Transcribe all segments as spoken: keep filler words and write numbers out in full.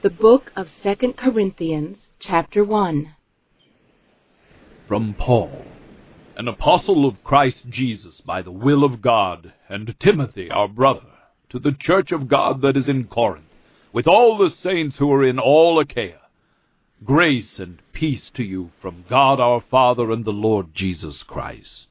The book of Second Corinthians, chapter one. From Paul, an apostle of Christ Jesus by the will of God, and Timothy our brother, to the church of God that is in Corinth, with all the saints who are in all Achaia. Grace and peace to you from God our Father and the Lord Jesus Christ.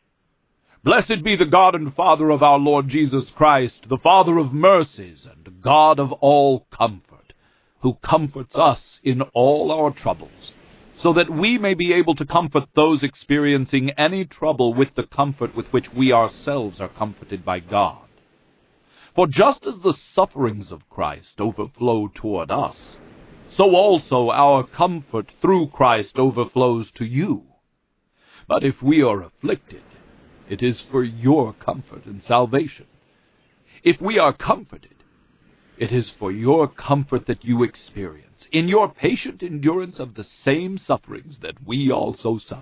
Blessed be the God and Father of our Lord Jesus Christ, the Father of mercies and God of all comfort, who comforts us in all our troubles, so that we may be able to comfort those experiencing any trouble with the comfort with which we ourselves are comforted by God. For just as the sufferings of Christ overflow toward us, so also our comfort through Christ overflows to you. But if we are afflicted, it is for your comfort and salvation. If we are comforted, it is for your comfort that you experience, in your patient endurance of the same sufferings that we also suffer.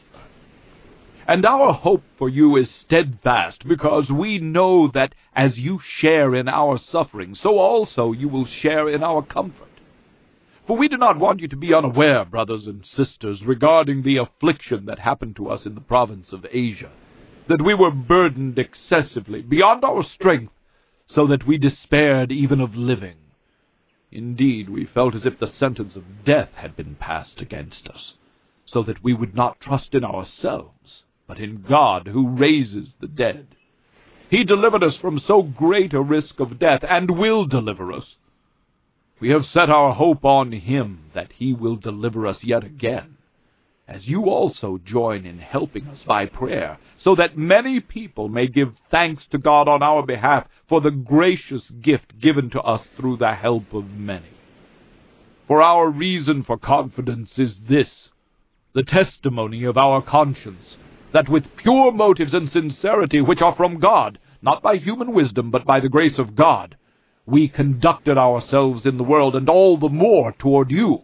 And our hope for you is steadfast, because we know that as you share in our suffering, so also you will share in our comfort. For we do not want you to be unaware, brothers and sisters, regarding the affliction that happened to us in the province of Asia, that we were burdened excessively, beyond our strength, so that we despaired even of living. Indeed, we felt as if the sentence of death had been passed against us, so that we would not trust in ourselves, but in God who raises the dead. He delivered us from so great a risk of death, and will deliver us. We have set our hope on him, that he will deliver us yet again, as you also join in helping us by prayer, so that many people may give thanks to God on our behalf for the gracious gift given to us through the help of many. For our reason for confidence is this, the testimony of our conscience, that with pure motives and sincerity which are from God, not by human wisdom, but by the grace of God, we conducted ourselves in the world, and all the more toward you.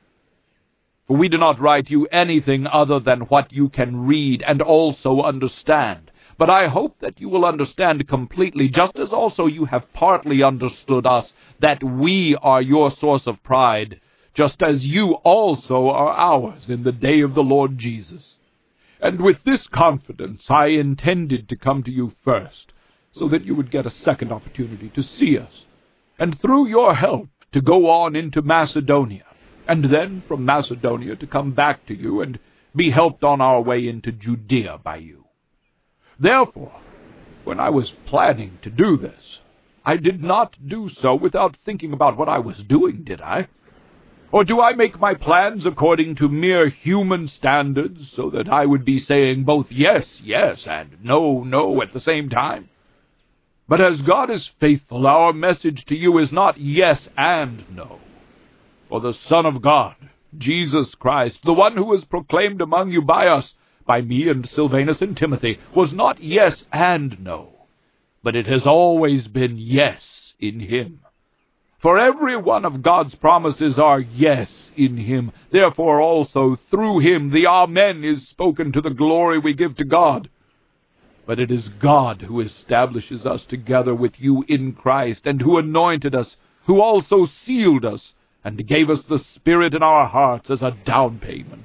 For we do not write you anything other than what you can read and also understand. But I hope that you will understand completely, just as also you have partly understood us, that we are your source of pride, just as you also are ours in the day of the Lord Jesus. And with this confidence I intended to come to you first, so that you would get a second opportunity to see us, and through your help to go on into Macedonia, and then from Macedonia to come back to you and be helped on our way into Judea by you. Therefore, when I was planning to do this, I did not do so without thinking about what I was doing, did I? Or do I make my plans according to mere human standards, so that I would be saying both yes, yes, and no, no at the same time? But as God is faithful, our message to you is not yes and no. For the Son of God, Jesus Christ, the one who was proclaimed among you by us, by me and Silvanus and Timothy, was not yes and no, but it has always been yes in him. For every one of God's promises are yes in him. Therefore also through him the Amen is spoken to the glory we give to God. But it is God who establishes us together with you in Christ, and who anointed us, who also sealed us, and gave us the Spirit in our hearts as a down payment.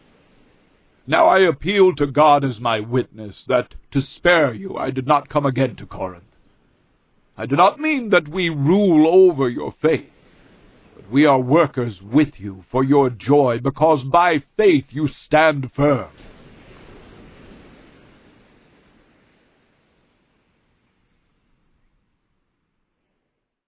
Now I appeal to God as my witness, that to spare you I did not come again to Corinth. I do not mean that we rule over your faith, but we are workers with you for your joy, because by faith you stand firm.